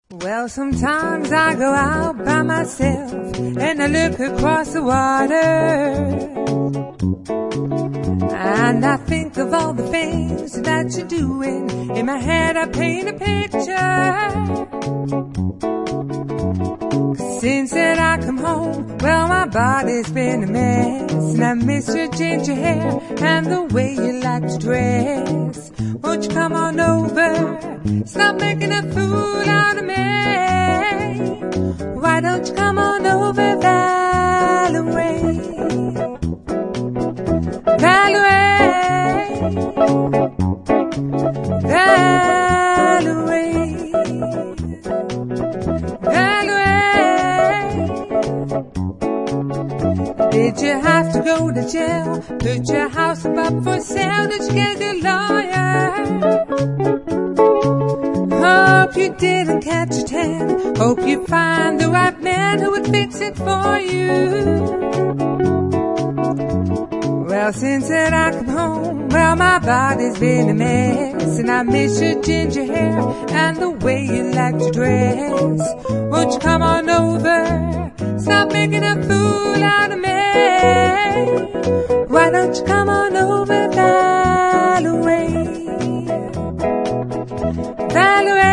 Well, sometimes I go out by myself and I look across the water, and I think of all the things that you're doing. In my head I paint a picture. 'Cause since that I come home, well, my body's been a mess, and I miss your ginger hair and the way you like to dress. Won't you come on over, stop making a fool out of me? Why don't you come on over, Valerie? Valerie, Valerie, Valerie. Did you have to go to jail? Put your house up for sale? Did you get a good lawyer? Hope you didn't catch a tan. Hope you find the right man who would fix it for you. Well, since that I come home, well, my body's been a mess, and I miss your ginger hair and the way you like to dress. Won't you come on over, stop making a fool out of me? Why don't you come on over, Valerie? Valerie.